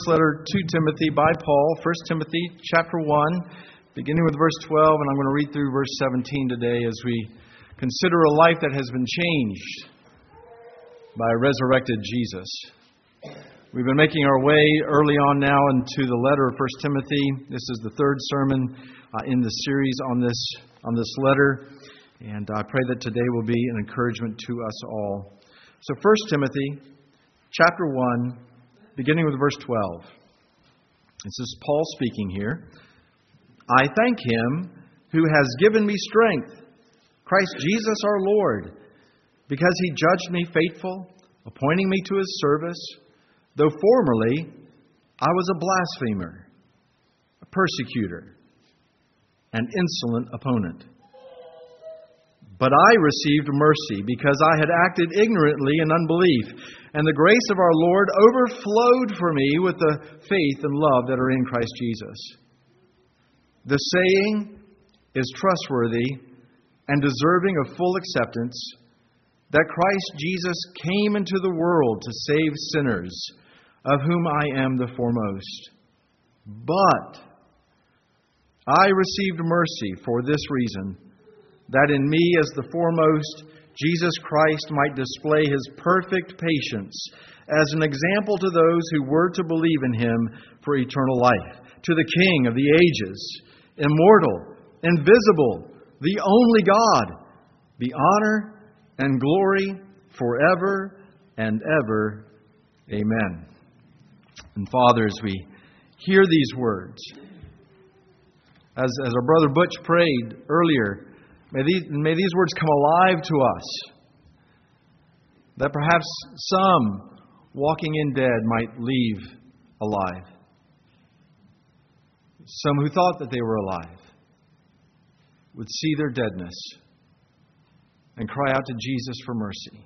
letter to Timothy by Paul, 1 Timothy chapter 1, beginning with verse 12, and I'm going to read through verse 17 today as we consider a life that has been changed by a resurrected Jesus. We've been making our way early on now into the letter of 1 Timothy. This is the third sermon in the series on this letter, and I pray that today will be an encouragement to us all. So 1 Timothy chapter 1, beginning with verse 12. This is Paul speaking here. I thank Him who has given me strength, Christ Jesus our Lord, because He judged me faithful, appointing me to His service, though formerly I was a blasphemer, a persecutor, an insolent opponent. But I received mercy because I had acted ignorantly in unbelief, and the grace of our Lord overflowed for me with the faith and love that are in Christ Jesus. The saying is trustworthy and deserving of full acceptance, that Christ Jesus came into the world to save sinners, of whom I am the foremost. But I received mercy for this reason, that in me as the foremost, Jesus Christ might display His perfect patience as an example to those who were to believe in Him for eternal life. To the King of the ages, immortal, invisible, the only God, be honor and glory forever and ever. Amen. And Father, as we hear these words, as our brother Butch prayed earlier, may these words come alive to us, that perhaps some walking in dead might leave alive. Some who thought that they were alive would see their deadness and cry out to Jesus for mercy.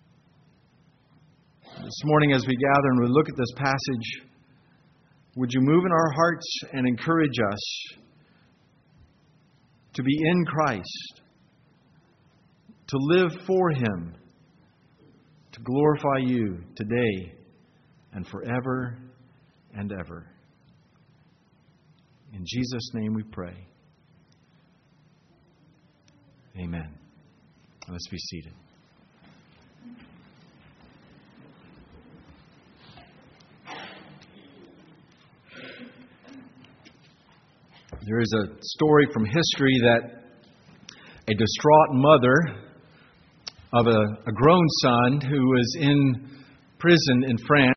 This morning as we gather and we look at this passage, would you move in our hearts and encourage us to be in Christ, to live for Him, to glorify You today and forever and ever. In Jesus' name we pray. Amen. Let's be seated. There is a story from history that a distraught mother of a grown son who was in prison in France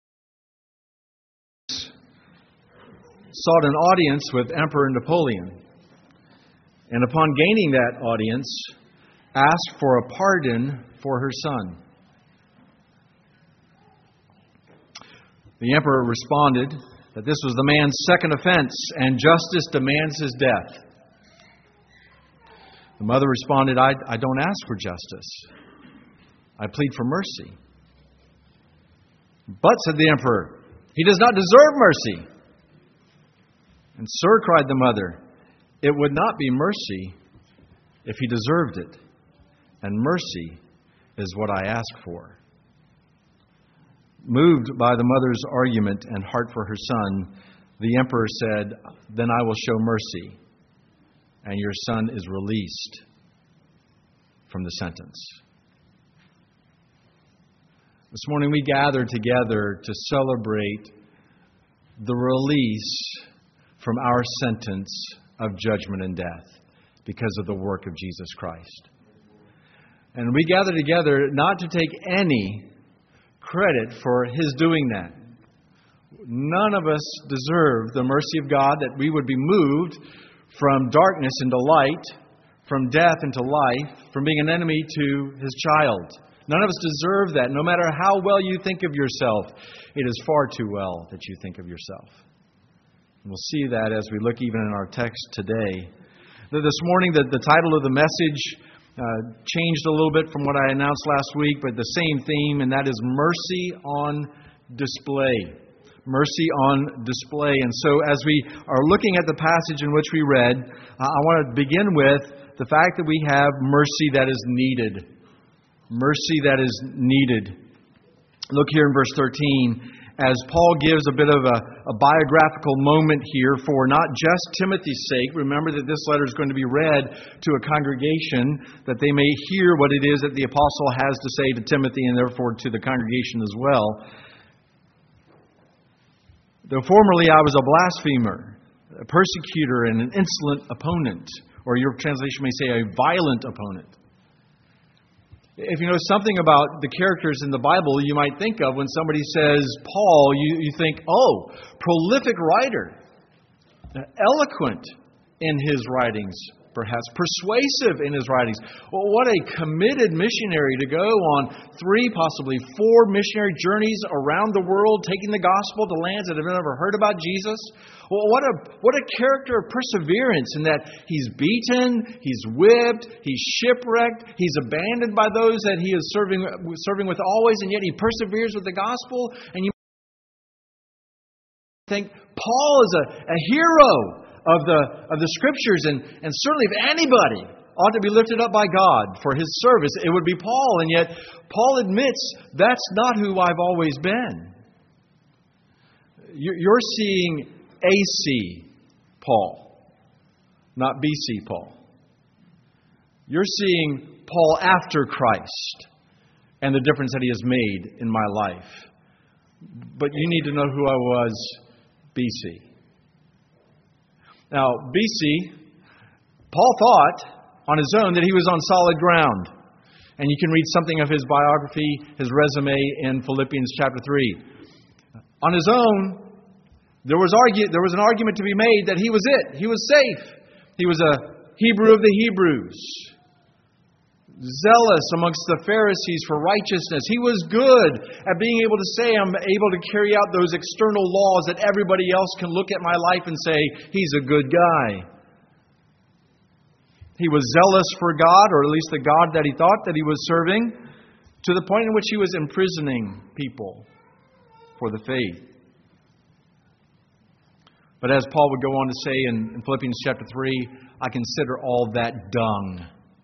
sought an audience with Emperor Napoleon. And upon gaining that audience, asked for a pardon for her son. The emperor responded that this was the man's second offense, and justice demands his death. The mother responded, I don't ask for justice. I plead for mercy. But, said the emperor, he does not deserve mercy. And sir, cried the mother, it would not be mercy if he deserved it. And mercy is what I ask for. Moved by the mother's argument and heart for her son, the emperor said, then I will show mercy, and your son is released from the sentence. This morning we gather together to celebrate the release from our sentence of judgment and death because of the work of Jesus Christ. And we gather together not to take any credit for His doing that. None of us deserve the mercy of God, that we would be moved from darkness into light, from death into life, from being an enemy to His child. None of us deserve that. No matter how well you think of yourself, it is far too well that you think of yourself. And we'll see that as we look even in our text today. This morning, the title of the message changed a little bit from what I announced last week, but the same theme, and that is mercy on display. Mercy on display. And so as we are looking at the passage in which we read, I want to begin with the fact that we have mercy that is needed. Mercy that is needed. Look here in verse 13. as Paul gives a bit of a biographical moment here for not just Timothy's sake. Remember that this letter is going to be read to a congregation, that they may hear what it is that the apostle has to say to Timothy and therefore to the congregation as well. Though formerly I was a blasphemer, a persecutor, and an insolent opponent, or your translation may say a violent opponent. If you know something about the characters in the Bible, you might think of when somebody says Paul, you think, oh, prolific writer, eloquent in his writings, perhaps persuasive in his writings. Well, what a committed missionary to go on 3, possibly 4 missionary journeys around the world, taking the gospel to lands that have never heard about Jesus. Well, what a character of perseverance in that he's beaten, he's whipped, he's shipwrecked, he's abandoned by those that he is serving with always, and yet he perseveres with the gospel. And you think Paul is a hero of the Scriptures, and certainly if anybody ought to be lifted up by God for his service, it would be Paul. And yet Paul admits that's not who I've always been. You're seeing AC Paul, not BC Paul. You're seeing Paul after Christ and the difference that he has made in my life. But you need to know who I was BC. Now, BC, Paul thought on his own that he was on solid ground. And you can read something of his biography, his resume in Philippians chapter 3. On his own, there was an argument to be made that he was it. He was safe. He was a Hebrew of the Hebrews. Zealous amongst the Pharisees for righteousness. He was good at being able to say, I'm able to carry out those external laws that everybody else can look at my life and say, he's a good guy. He was zealous for God, or at least the God that he thought that he was serving, to the point in which he was imprisoning people for the faith. But as Paul would go on to say in Philippians chapter 3, I consider all that dung.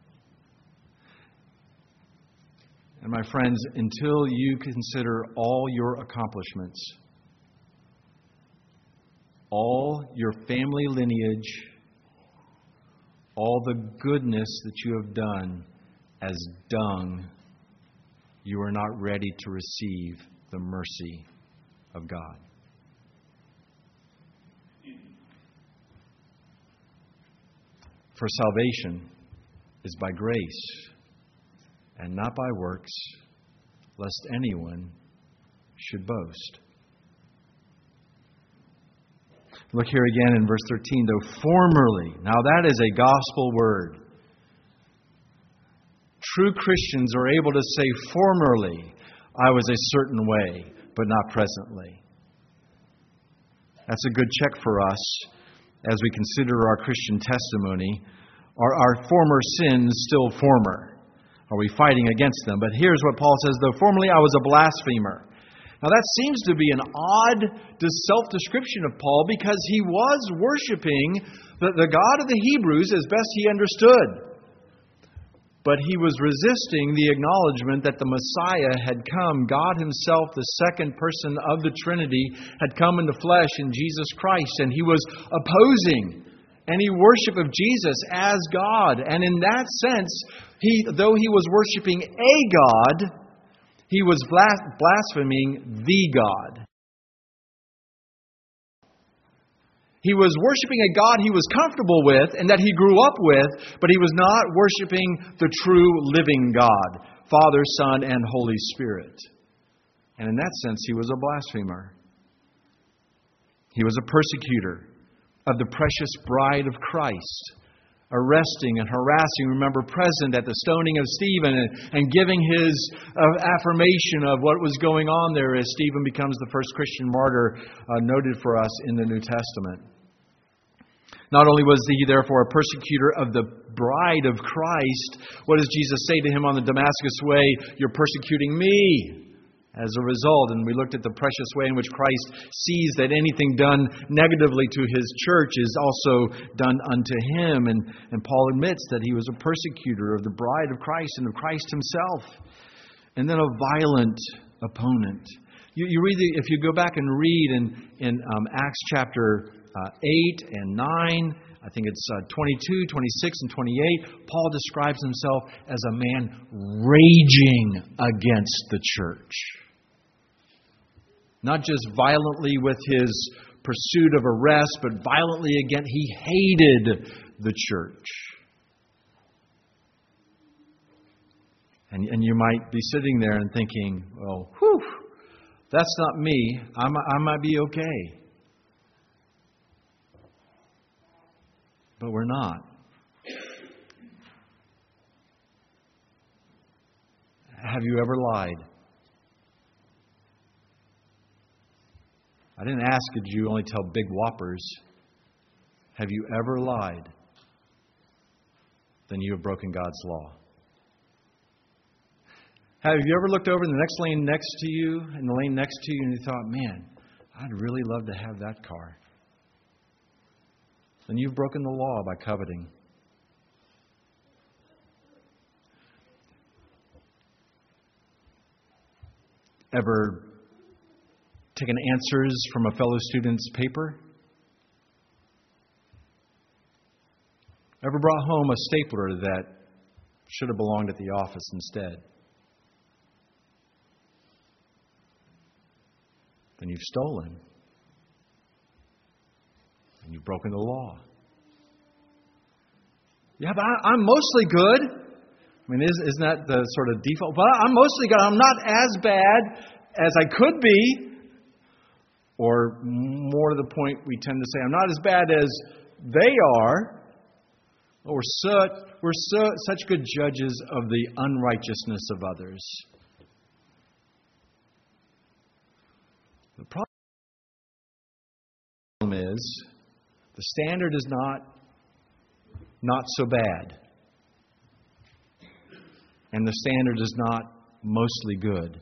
And my friends, until you consider all your accomplishments, all your family lineage, all the goodness that you have done as dung, you are not ready to receive the mercy of God. For salvation is by grace, and not by works, lest anyone should boast. Look here again in verse 13. Though formerly, now that is a gospel word. True Christians are able to say, formerly I was a certain way, but not presently. That's a good check for us as we consider our Christian testimony. Are our former sins still former? Are we fighting against them? But here's what Paul says, though formerly I was a blasphemer. Now that seems to be an odd self-description of Paul, because he was worshiping the God of the Hebrews as best he understood. But he was resisting the acknowledgement that the Messiah had come. God himself, the second person of the Trinity, had come in the flesh in Jesus Christ. And he was opposing any worship of Jesus as God. And in that sense, though he was worshiping a God, he was blaspheming the God. He was worshiping a God he was comfortable with and that he grew up with, but he was not worshiping the true living God, Father, Son, and Holy Spirit. And in that sense, he was a blasphemer. He was a persecutor of the precious bride of Christ, arresting and harassing, remember, present at the stoning of Stephen and giving his affirmation of what was going on there as Stephen becomes the first Christian martyr noted for us in the New Testament. Not only was he therefore a persecutor of the bride of Christ, what does Jesus say to him on the Damascus way? You're persecuting me. As a result, and we looked at the precious way in which Christ sees that anything done negatively to his church is also done unto him. And Paul admits that he was a persecutor of the bride of Christ and of Christ himself. And then a violent opponent. You read if you go back and read in Acts chapter 8 and 9, I think it's 22, 26, and 28, Paul describes himself as a man raging against the church. Not just violently with his pursuit of arrest, but violently again. He hated the church. And you might be sitting there and thinking, well, whew, that's not me. I might be okay. But we're not. Have you ever lied? I didn't ask, did you only tell big whoppers? Have you ever lied? Then you have broken God's law. Have you ever looked over in the next lane next to you, in the lane next to you, and you thought, man, I'd really love to have that car? Then you've broken the law by coveting. Ever taken answers from a fellow student's paper? Ever brought home a stapler that should have belonged at the office instead? Then you've stolen. And you've broken the law. Yeah, but I'm mostly good. I mean, isn't that the sort of default? But I'm mostly good. I'm not as bad as I could be. Or more to the point, we tend to say, I'm not as bad as they are. Oh, we're such good judges of the unrighteousness of others. The problem is, the standard is not so bad. And the standard is not mostly good.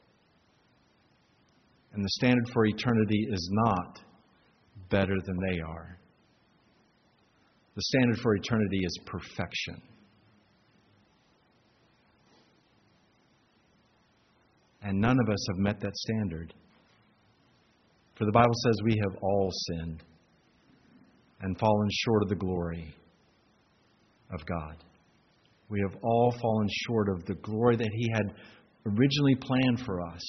And the standard for eternity is not better than they are. The standard for eternity is perfection. And none of us have met that standard. For the Bible says we have all sinned and fallen short of the glory of God. We have all fallen short of the glory that He had originally planned for us.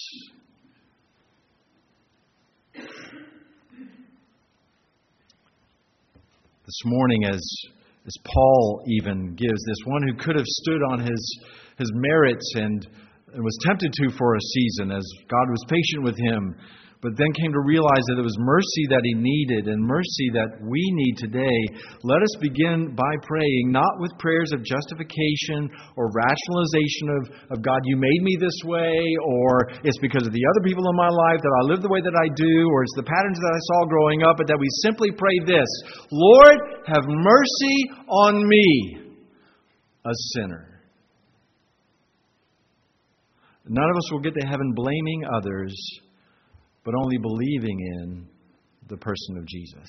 This morning, as Paul even gives, this one who could have stood on his merits and was tempted to for a season as God was patient with him, but then came to realize that it was mercy that he needed and mercy that we need today. Let us begin by praying, not with prayers of justification or rationalization of God, you made me this way, or it's because of the other people in my life that I live the way that I do, or it's the patterns that I saw growing up, but that we simply pray this: Lord, have mercy on me, a sinner. None of us will get to heaven blaming others, but only believing in the person of Jesus.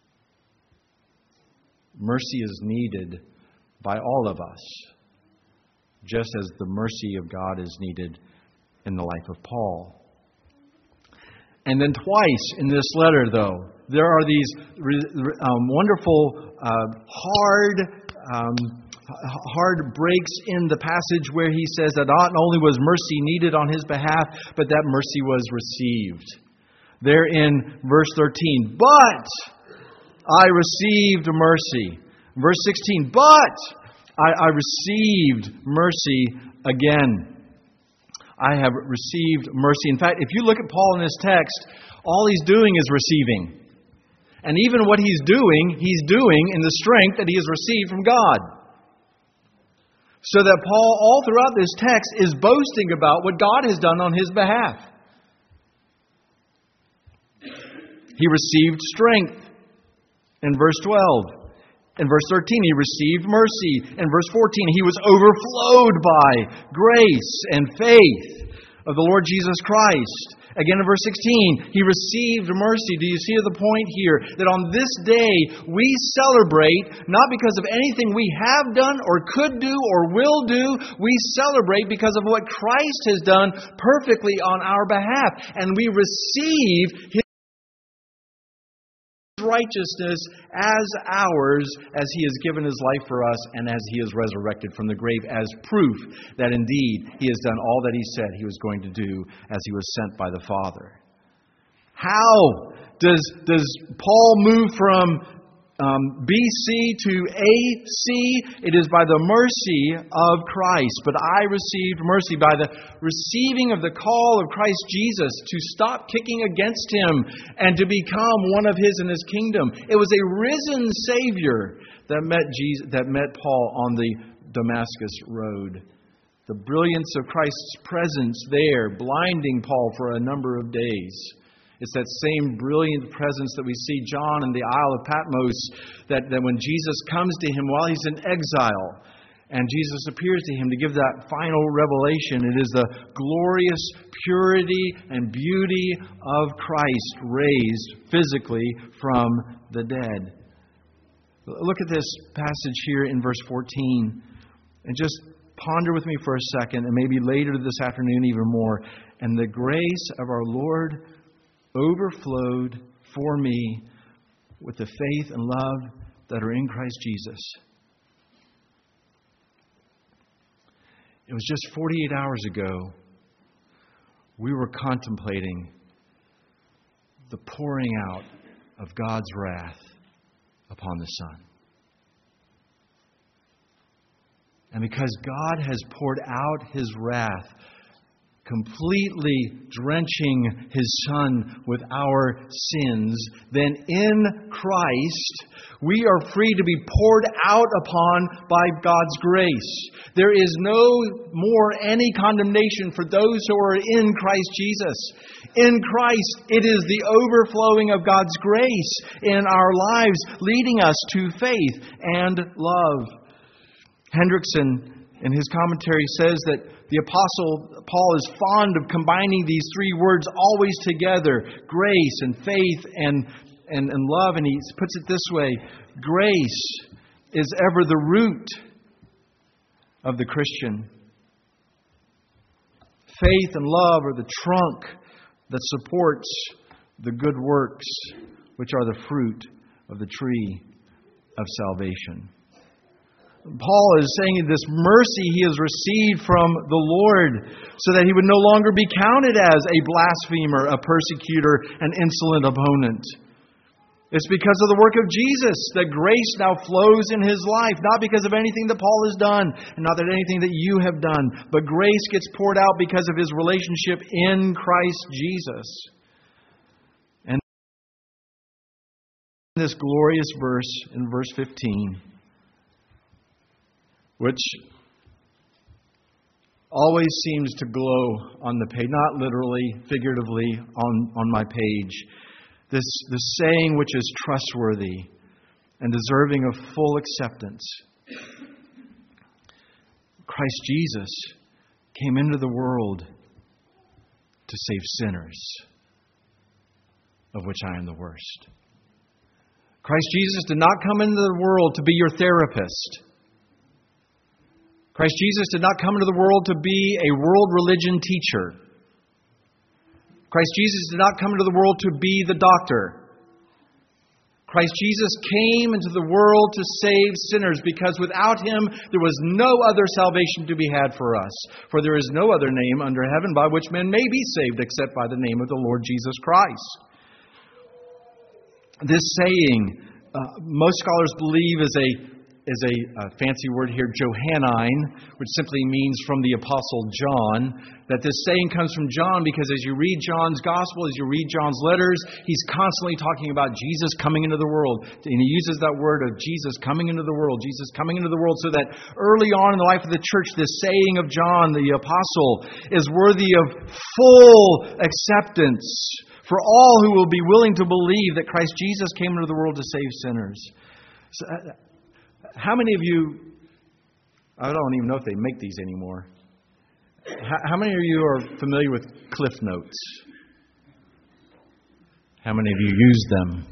Mercy is needed by all of us, just as the mercy of God is needed in the life of Paul. And then twice in this letter, though, there are these wonderful, hard breaks in the passage where he says that not only was mercy needed on his behalf, but that mercy was received. There in verse 13, but I received mercy. Verse 16, but I received mercy again. I have received mercy. In fact, if you look at Paul in this text, all he's doing is receiving. And even what he's doing in the strength that he has received from God. So that Paul, all throughout this text, is boasting about what God has done on his behalf. He received strength in verse 12. In verse 13, he received mercy. In verse 14, he was overflowed by grace and faith of the Lord Jesus Christ. Again in verse 16, He received mercy. Do you see the point here? That on this day we celebrate not because of anything we have done or could do or will do. We celebrate because of what Christ has done perfectly on our behalf. And we receive His righteousness as ours as He has given His life for us and as He is resurrected from the grave as proof that indeed He has done all that He said He was going to do as He was sent by the Father. How does Paul move from BC to AC? It is by the mercy of Christ. But I received mercy by the receiving of the call of Christ Jesus to stop kicking against Him and to become one of His in His kingdom. It was a risen Savior that met Paul on the Damascus road. The brilliance of Christ's presence there, blinding Paul for a number of days. It's that same brilliant presence that we see John in the Isle of Patmos, that when Jesus comes to him while he's in exile, and Jesus appears to him to give that final revelation. It is the glorious purity and beauty of Christ raised physically from the dead. Look at this passage here in verse 14, and just ponder with me for a second, and maybe later this afternoon even more. And the grace of our Lord overflowed for me with the faith and love that are in Christ Jesus. It was just 48 hours ago we were contemplating the pouring out of God's wrath upon the Son. And because God has poured out His wrath, completely drenching His Son with our sins, then in Christ we are free to be poured out upon by God's grace. There is no more any condemnation for those who are in Christ Jesus. In Christ, it is the overflowing of God's grace in our lives, leading us to faith and love. Hendrickson, in his commentary, says that the Apostle Paul is fond of combining these three words always together: grace and faith and love. And he puts it this way: grace is ever the root of the Christian. Faith and love are the trunk that supports the good works, which are the fruit of the tree of salvation. Paul is saying this mercy he has received from the Lord so that he would no longer be counted as a blasphemer, a persecutor, an insolent opponent. It's because of the work of Jesus that grace now flows in his life, not because of anything that Paul has done, and not that anything that you have done, but grace gets poured out because of his relationship in Christ Jesus. And this glorious verse in verse 15, which always seems to glow on the page, not literally, figuratively on my page. This saying which is trustworthy and deserving of full acceptance. Christ Jesus came into the world to save sinners, of which I am the worst. Christ Jesus did not come into the world to be your therapist. Christ Jesus did not come into the world to be a world religion teacher. Christ Jesus did not come into the world to be the doctor. Christ Jesus came into the world to save sinners, because without Him there was no other salvation to be had for us. For there is no other name under heaven by which men may be saved except by the name of the Lord Jesus Christ. This saying, most scholars believe is a fancy word here, Johannine, which simply means from the Apostle John. That this saying comes from John because as you read John's Gospel, as you read John's letters, he's constantly talking about Jesus coming into the world. And he uses that word of Jesus coming into the world, Jesus coming into the world, so that early on in the life of the church, this saying of John the Apostle is worthy of full acceptance for all who will be willing to believe that Christ Jesus came into the world to save sinners. So, how many of you, I don't even know if they make these anymore. How many of you are familiar with Cliff Notes? How many of you use them?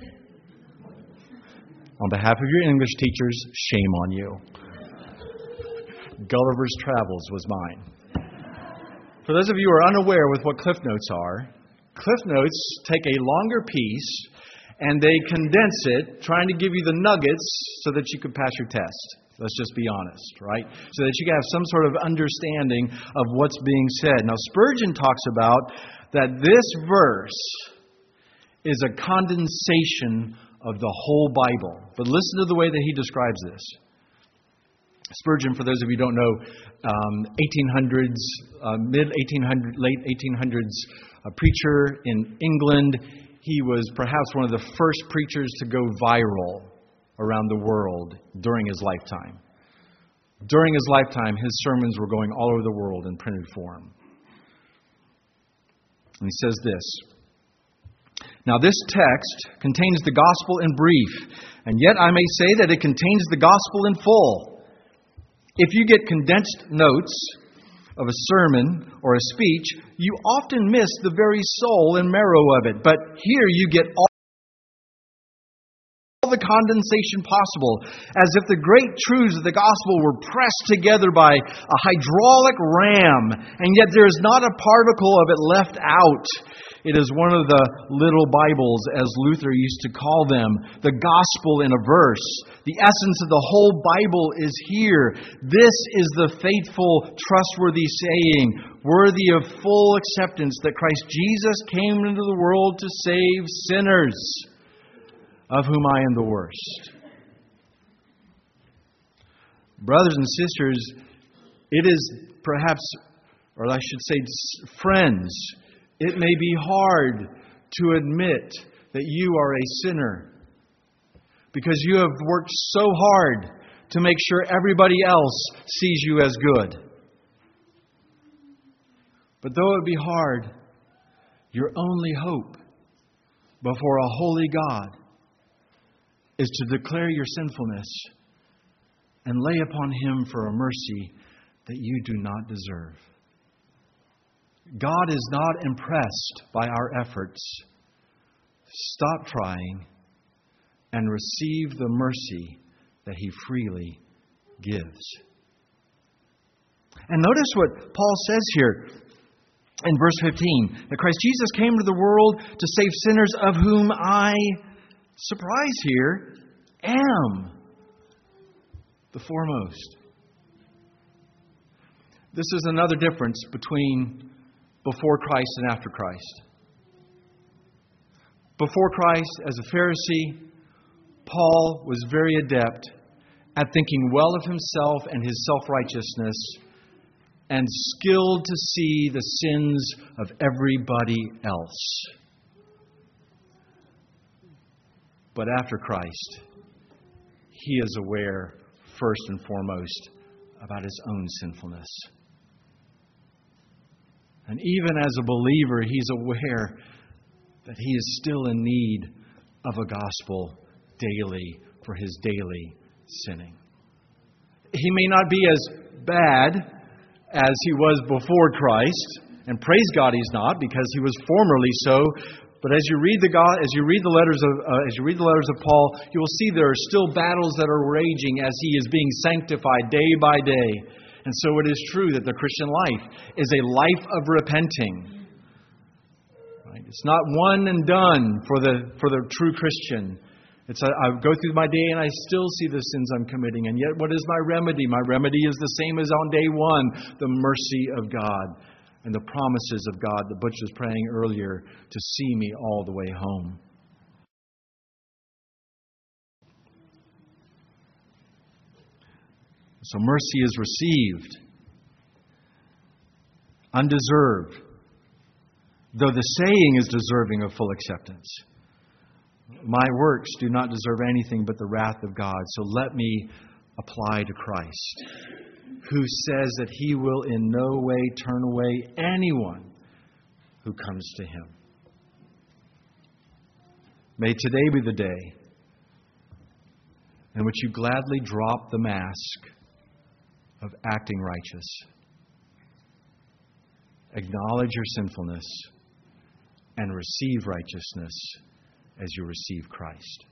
On behalf of your English teachers, shame on you. Gulliver's Travels was mine. For those of you who are unaware with what Cliff Notes are, Cliff Notes take a longer piece and they condense it, trying to give you the nuggets so that you could pass your test. Let's just be honest, right? So that you can have some sort of understanding of what's being said. Now, Spurgeon talks about that this verse is a condensation of the whole Bible. But listen to the way that he describes this. Spurgeon, for those of you who don't know, 1800s, mid-1800s, late 1800s, a preacher in England. He was perhaps one of the first preachers to go viral around the world during his lifetime. During his lifetime, his sermons were going all over the world in printed form. And he says this: "Now this text contains the gospel in brief, and yet I may say that it contains the gospel in full. If you get condensed notes of a sermon or a speech, you often miss the very soul and marrow of it. But here you get all the condensation possible, as if the great truths of the gospel were pressed together by a hydraulic ram, and yet there is not a particle of it left out. It is one of the little Bibles, as Luther used to call them, the gospel in a verse. The essence of the whole Bible is here. This is the faithful, trustworthy saying, worthy of full acceptance, that Christ Jesus came into the world to save sinners, of whom I am the worst." Brothers and sisters, it is perhaps, or I should say friends, it may be hard to admit that you are a sinner because you have worked so hard to make sure everybody else sees you as good. But though it be hard, your only hope before a holy God is to declare your sinfulness and lay upon Him for a mercy that you do not deserve. God is not impressed by our efforts. Stop trying and receive the mercy that He freely gives. And notice what Paul says here in verse 15, that Christ Jesus came to the world to save sinners, of whom I, surprise here, am the foremost. This is another difference between before Christ and after Christ. Before Christ, as a Pharisee, Paul was very adept at thinking well of himself and his self-righteousness, and skilled to see the sins of everybody else. But after Christ, he is aware, first and foremost, about his own sinfulness. And even as a believer, he's aware that he is still in need of a gospel daily for his daily sinning. He may not be as bad as he was before Christ, and praise God he's not, because he was formerly so. But as you read the letters of Paul, you will see there are still battles that are raging as he is being sanctified day by day. And so it is true that the Christian life is a life of repenting. Right? It's not one and done for the true Christian. I go through my day and I still see the sins I'm committing. And yet, what is my remedy? My remedy is the same as on day one, the mercy of God and the promises of God that Butch was praying earlier to see me all the way home. So mercy is received, undeserved, though the saying is deserving of full acceptance. My works do not deserve anything but the wrath of God. So let me apply to Christ, who says that He will in no way turn away anyone who comes to Him. May today be the day in which you gladly drop the mask of acting righteous. Acknowledge your sinfulness and receive righteousness as you receive Christ.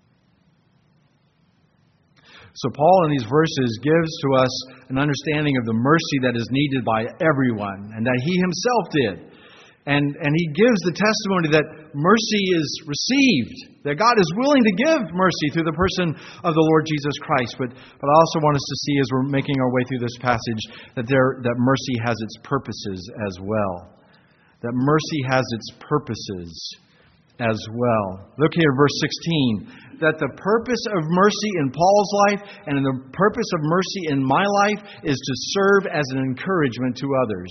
So Paul in these verses gives to us an understanding of the mercy that is needed by everyone and that he himself did. And he gives the testimony that mercy is received, that God is willing to give mercy through the person of the Lord Jesus Christ. But I also want us to see, as we're making our way through this passage, that mercy has its purposes as well. That mercy has its purposes as well. Look here, verse 16. That the purpose of mercy in Paul's life and the purpose of mercy in my life is to serve as an encouragement to others.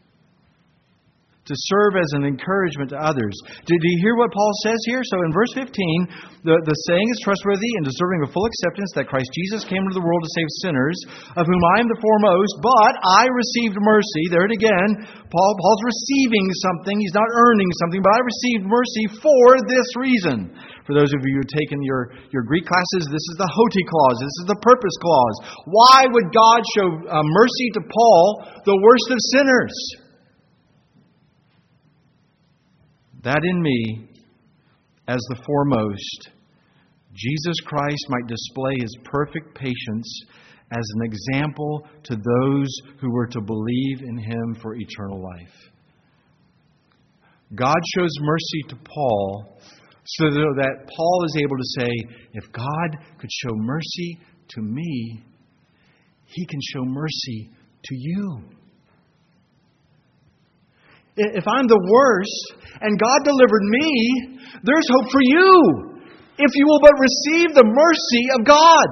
To serve as an encouragement to others. Did you hear what Paul says here? So in verse 15, the saying is trustworthy and deserving of full acceptance that Christ Jesus came into the world to save sinners, of whom I am the foremost, but I received mercy. There it again. Paul's receiving something. He's not earning something, but I received mercy for this reason. For those of you who have taken your Greek classes, this is the hoti clause. This is the purpose clause. Why would God show mercy to Paul, the worst of sinners? That in me, as the foremost, Jesus Christ might display His perfect patience as an example to those who were to believe in Him for eternal life. God shows mercy to Paul so that Paul is able to say, if God could show mercy to me, He can show mercy to you. If I'm the worst and God delivered me, there's hope for you if you will but receive the mercy of God.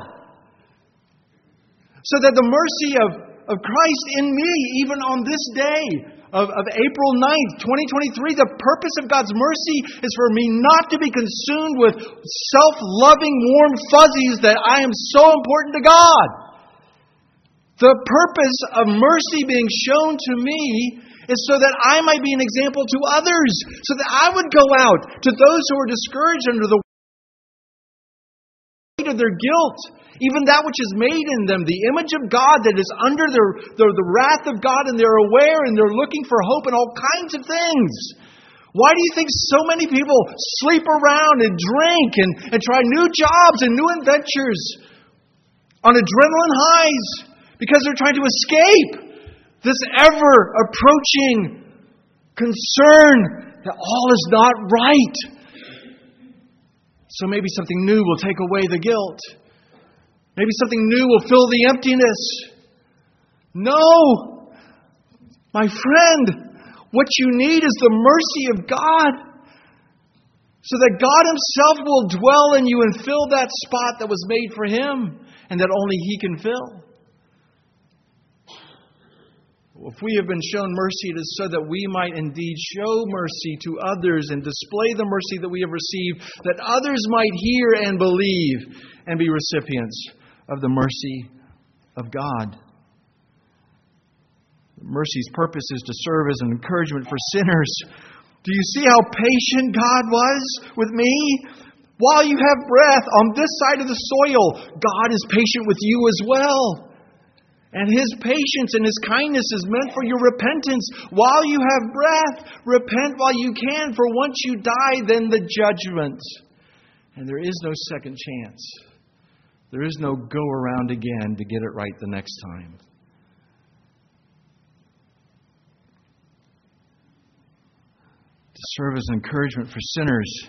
So that the mercy of Christ in me, even on this day of April 9th, 2023, the purpose of God's mercy is for me not to be consumed with self-loving warm fuzzies that I am so important to God. The purpose of mercy being shown to me is so that I might be an example to others, so that I would go out to those who are discouraged under the weight of their guilt, even that which is made in them, the image of God that is under the wrath of God, and they're aware and they're looking for hope in all kinds of things. Why do you think so many people sleep around and drink and try new jobs and new adventures on adrenaline highs? Because they're trying to escape this ever-approaching concern that all is not right. So maybe something new will take away the guilt. Maybe something new will fill the emptiness. No! My friend, what you need is the mercy of God, so that God Himself will dwell in you and fill that spot that was made for Him and that only He can fill. If we have been shown mercy, it is so that we might indeed show mercy to others and display the mercy that we have received, that others might hear and believe and be recipients of the mercy of God. Mercy's purpose is to serve as an encouragement for sinners. Do you see how patient God was with me? While you have breath on this side of the soil, God is patient with you as well. And His patience and His kindness is meant for your repentance. While you have breath, repent while you can, for once you die, then the judgment. And there is no second chance. There is no go around again to get it right the next time. To serve as an encouragement for sinners.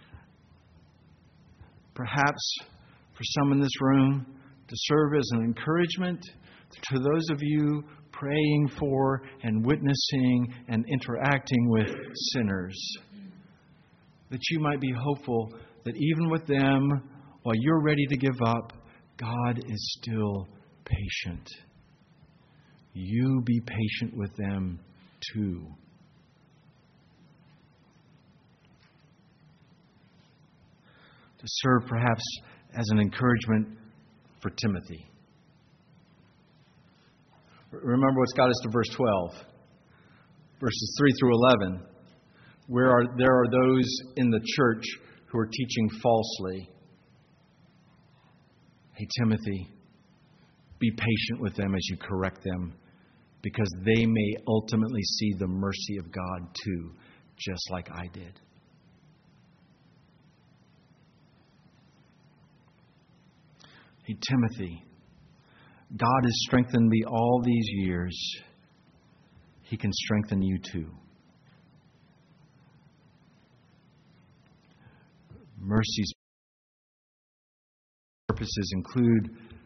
Perhaps for some in this room, to serve as an encouragement to those of you praying for and witnessing and interacting with sinners, that you might be hopeful that even with them, while you're ready to give up, God is still patient. You be patient with them too. To serve perhaps as an encouragement for Timothy. Remember what's got us to verse 12. Verses 3 through 11. There are those in the church who are teaching falsely. Hey, Timothy, be patient with them as you correct them, because they may ultimately see the mercy of God too, just like I did. Hey, Timothy, God has strengthened me all these years. He can strengthen you too. Mercy's purposes include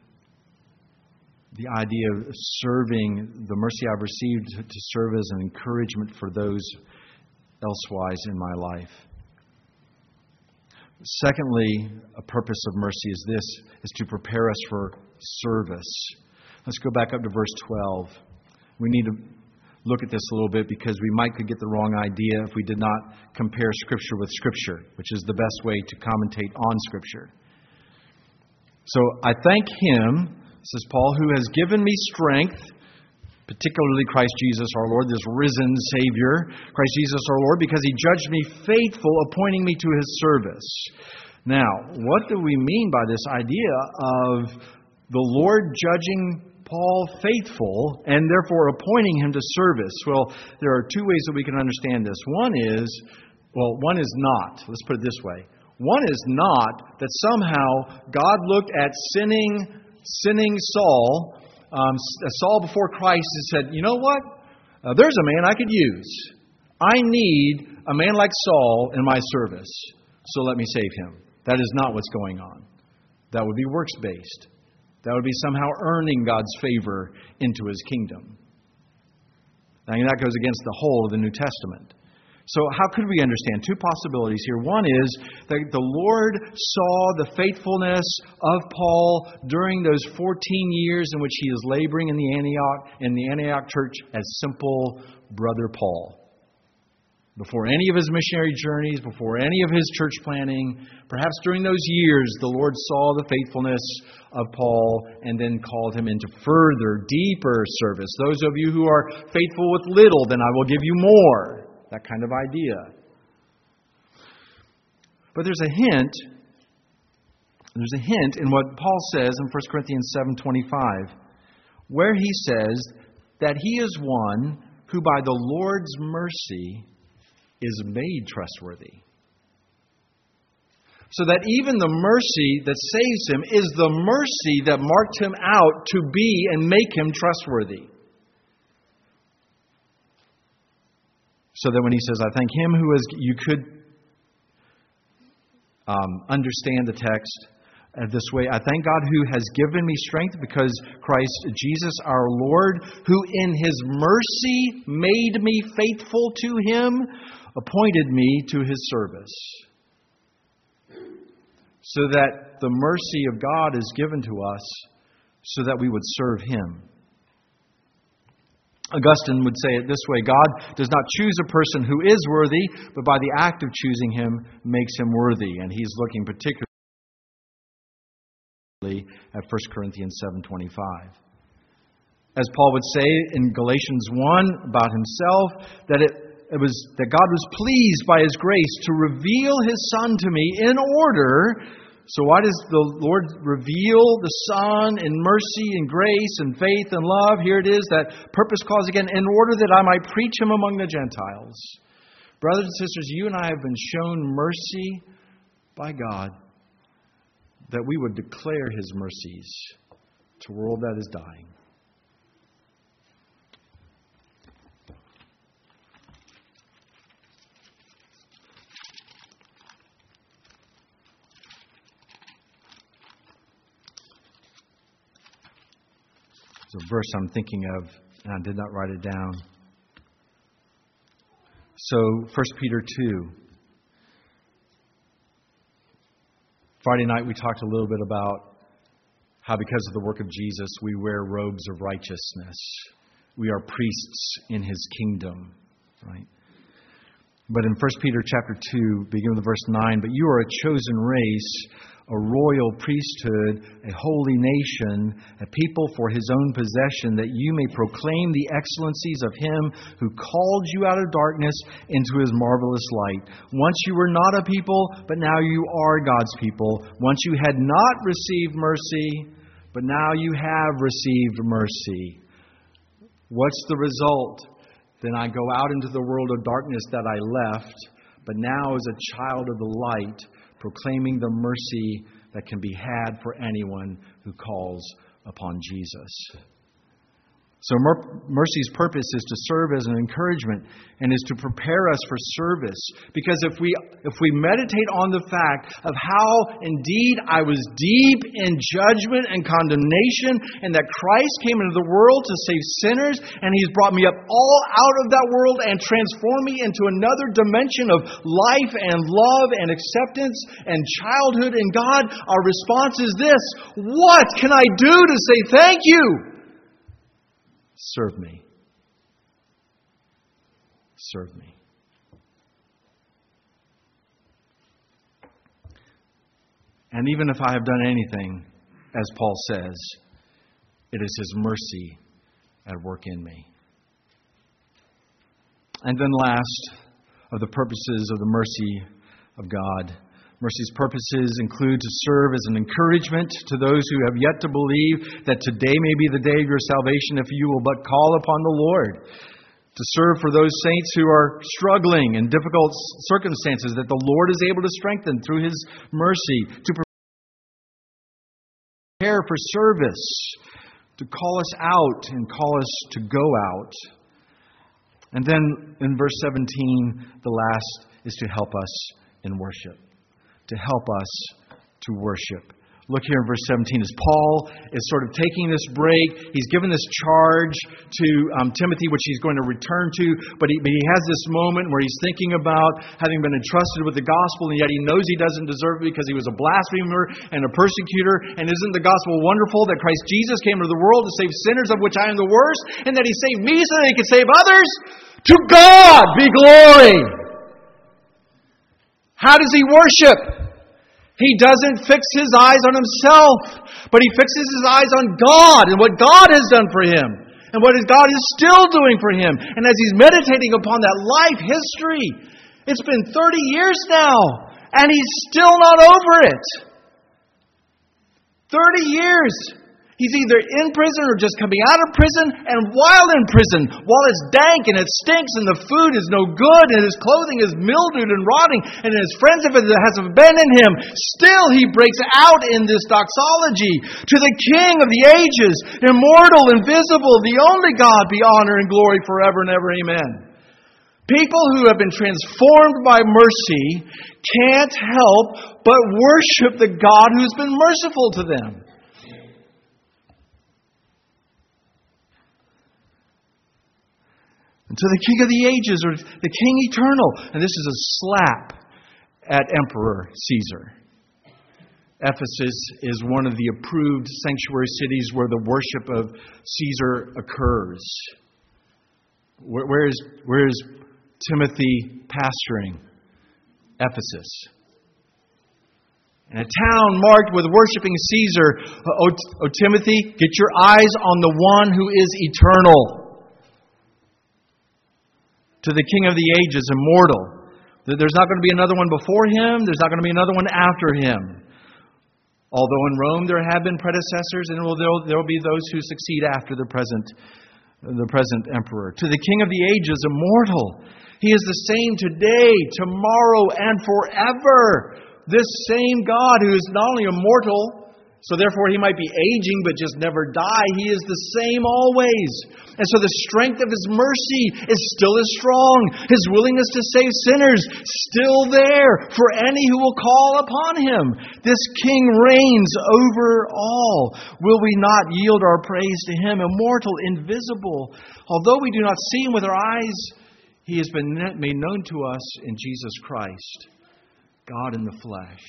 the idea of serving, the mercy I've received to serve as an encouragement for those elsewise in my life. Secondly, a purpose of mercy is to prepare us for service. Let's go back up to verse 12. We need to look at this a little bit because we could get the wrong idea if we did not compare Scripture with Scripture, which is the best way to commentate on Scripture. So I thank Him, says Paul, who has given me strength, particularly Christ Jesus our Lord, this risen Savior, Christ Jesus our Lord, because He judged me faithful, appointing me to His service. Now, what do we mean by this idea of the Lord judging Paul faithful and therefore appointing him to service? Well, there are two ways that we can understand this. One is not. Let's put it this way. One is not that somehow God looked at sinning Saul, Saul before Christ, and said, you know what? There's a man I could use. I need a man like Saul in my service, so let me save him. That is not what's going on. That would be works-based. That would be somehow earning God's favor into His kingdom. I mean, that goes against the whole of the New Testament. So how could we understand? Two possibilities here. One is that the Lord saw the faithfulness of Paul during those 14 years in which he is laboring in the Antioch church as simple brother Paul. Before any of his missionary journeys, before any of his church planning, perhaps during those years, the Lord saw the faithfulness of Paul and then called him into further, deeper service. Those of you who are faithful with little, then I will give you more. That kind of idea. But there's a hint in what Paul says in 1 Corinthians 7:25, where he says that he is one who by the Lord's mercy is made trustworthy. So that even the mercy that saves him is the mercy that marked him out to be and make him trustworthy. So that when he says, I thank Him who is, you could understand the text this way. I thank God who has given me strength because Christ Jesus our Lord, who in His mercy made me faithful to Him, appointed me to His service. So that the mercy of God is given to us so that we would serve Him. Augustine would say it this way: God does not choose a person who is worthy, but by the act of choosing him makes him worthy. And he's looking particularly at 1 Corinthians 7:25. As Paul would say in Galatians 1 about himself, that it was that God was pleased by His grace to reveal His Son to me in order. So why does the Lord reveal the Son in mercy and grace and faith and love? Here it is, that purpose clause again, in order that I might preach Him among the Gentiles. Brothers and sisters, you and I have been shown mercy by God, that we would declare His mercies to a world that is dying. There's a verse I'm thinking of, and I did not write it down. So, 1 Peter 2. Friday night we talked a little bit about how because of the work of Jesus we wear robes of righteousness. We are priests in His kingdom, right? But in 1 Peter chapter 2, beginning with verse 9, but you are a chosen race, a royal priesthood, a holy nation, a people for His own possession, that you may proclaim the excellencies of Him who called you out of darkness into His marvelous light. Once you were not a people, but now you are God's people. Once you had not received mercy, but now you have received mercy. What's the result? Then I go out into the world of darkness that I left, but now as a child of the light, proclaiming the mercy that can be had for anyone who calls upon Jesus. So mercy's purpose is to serve as an encouragement and is to prepare us for service. Because if we meditate on the fact of how indeed I was deep in judgment and condemnation, and that Christ came into the world to save sinners, and He's brought me up all out of that world and transformed me into another dimension of life and love and acceptance and childhood in God, our response is this: what can I do to say thank you? Serve me. Serve me. And even if I have done anything, as Paul says, it is His mercy at work in me. And then last of the purposes of the mercy of God, mercy's purposes include to serve as an encouragement to those who have yet to believe that today may be the day of your salvation if you will but call upon the Lord. To serve for those saints who are struggling in difficult circumstances that the Lord is able to strengthen through His mercy. To prepare for service. To call us out and call us to go out. And then in verse 17, the last is to help us in worship. To help us to worship. Look here in verse 17 as Paul is sort of taking this break. He's given this charge to Timothy, which he's going to return to. But he has this moment where he's thinking about having been entrusted with the gospel, and yet he knows he doesn't deserve it because he was a blasphemer and a persecutor. And isn't the gospel wonderful that Christ Jesus came into the world to save sinners, of which I am the worst, and that He saved me so that He could save others? To God be glory! How does he worship? He doesn't fix his eyes on himself, but he fixes his eyes on God and what God has done for him and what God is still doing for him. And as he's meditating upon that life history, it's been 30 years now, and he's still not over it. 30 years. He's either in prison or just coming out of prison, and while in prison, while it's dank and it stinks and the food is no good and his clothing is mildewed and rotting and his friends have abandoned him, still he breaks out in this doxology. To the King of the ages, immortal, invisible, the only God, be honor and glory forever and ever. Amen. People who have been transformed by mercy can't help but worship the God who's been merciful to them. And to the King of the ages, or the King eternal. And this is a slap at Emperor Caesar. Ephesus is one of the approved sanctuary cities where the worship of Caesar occurs. Where is Timothy pastoring? Ephesus. In a town marked with worshiping Caesar, O Timothy, get your eyes on the one who is eternal. To the King of the ages, immortal. There's not going to be another one before him. There's not going to be another one after him. Although in Rome there have been predecessors, and there will be those who succeed after the present emperor. To the King of the ages, immortal. He is the same today, tomorrow, and forever. This same God who is not only immortal, so therefore He might be aging but just never die. He is the same always. And so the strength of His mercy is still as strong. His willingness to save sinners still there for any who will call upon Him. This King reigns over all. Will we not yield our praise to Him, immortal, invisible? Although we do not see Him with our eyes, He has been made known to us in Jesus Christ, God in the flesh.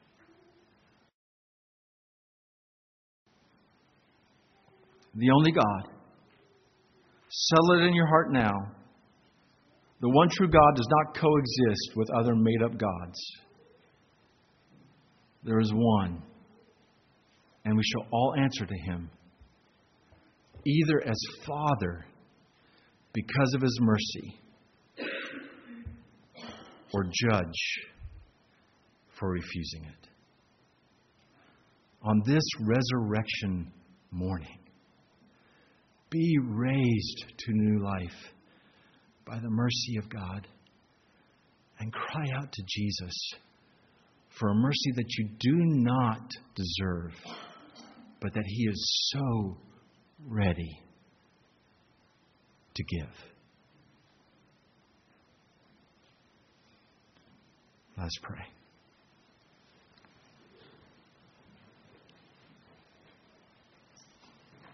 The only God. Settle it in your heart now. The one true God does not coexist with other made-up gods. There is one. And we shall all answer to Him, either as Father, because of His mercy, or Judge for refusing it. On this resurrection morning, be raised to new life by the mercy of God and cry out to Jesus for a mercy that you do not deserve, but that He is so ready to give. Let's pray.